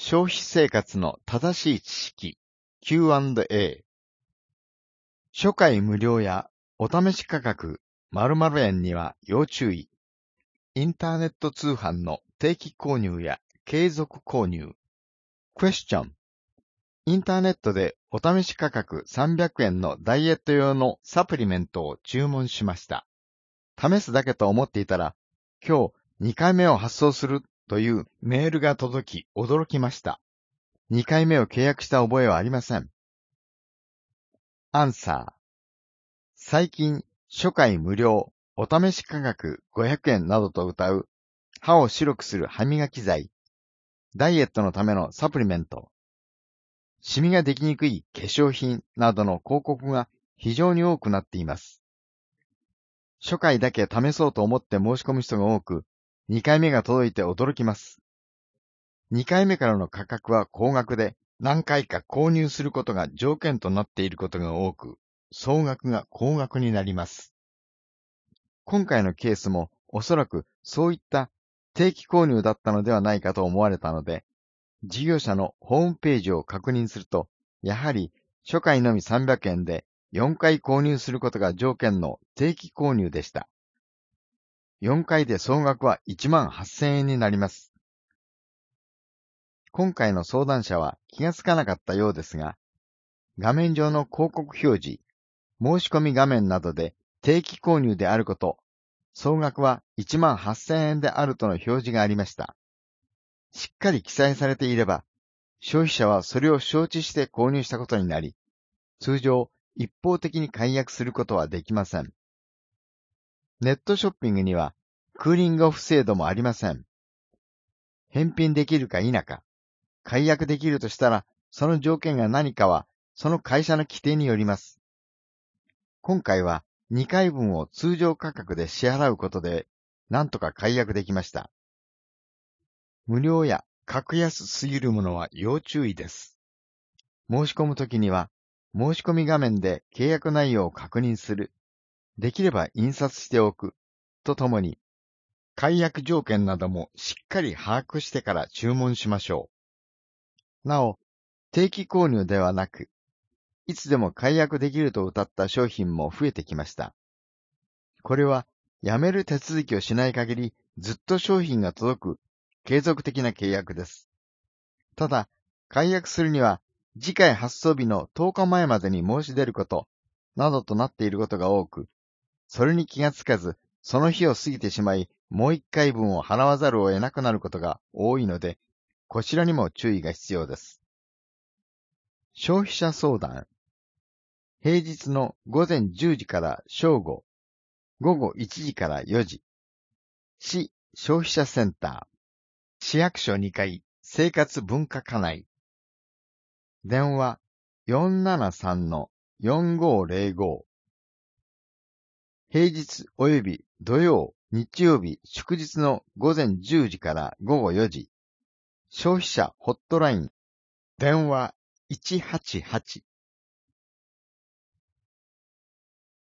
消費生活の正しい知識 Q&A。 初回無料やお試し価格〇〇円には要注意。インターネット通販の定期購入や継続購入。クエスチョン。インターネットでお試し価格300円のダイエット用のサプリメントを注文しました。試すだけと思っていたら、今日2回目を発送するというメールが届き驚きました。2回目を契約した覚えはありません。アンサー。最近、初回無料、お試し価格500円などと謳う、歯を白くする歯磨き剤、ダイエットのためのサプリメント、シミができにくい化粧品などの広告が非常に多くなっています。初回だけ試そうと思って申し込む人が多く、2回目が届いて驚きます。2回目からの価格は高額で、何回か購入することが条件となっていることが多く、総額が高額になります。今回のケースもおそらくそういった定期購入だったのではないかと思われたので、事業者のホームページを確認すると、やはり初回のみ300円で4回購入することが条件の定期購入でした。4回で総額は18,000円になります。今回の相談者は気がつかなかったようですが、画面上の広告表示、申し込み画面などで定期購入であること、総額は18,000円であるとの表示がありました。しっかり記載されていれば、消費者はそれを承知して購入したことになり、通常一方的に解約することはできません。ネットショッピングにはクーリングオフ制度もありません。返品できるか否か、解約できるとしたら、その条件が何かは、その会社の規定によります。今回は2回分を通常価格で支払うことで、なんとか解約できました。無料や格安すぎるものは要注意です。申し込むときには、申し込み画面で契約内容を確認する。できれば印刷しておく。とともに、解約条件などもしっかり把握してから注文しましょう。なお、定期購入ではなく、いつでも解約できると謳った商品も増えてきました。これは、やめる手続きをしない限り、ずっと商品が届く、継続的な契約です。ただ、解約するには、次回発送日の10日前までに申し出ること、などとなっていることが多く、それに気がつかず、その日を過ぎてしまい、もう1回分を払わざるを得なくなることが多いので、こちらにも注意が必要です。消費者相談。平日の午前10時から正午、午後1時から4時。市消費者センター。市役所2階生活文化課内。電話 473-4505。平日及び土曜、日曜日、祝日の午前10時から午後4時。消費者ホットライン。電話188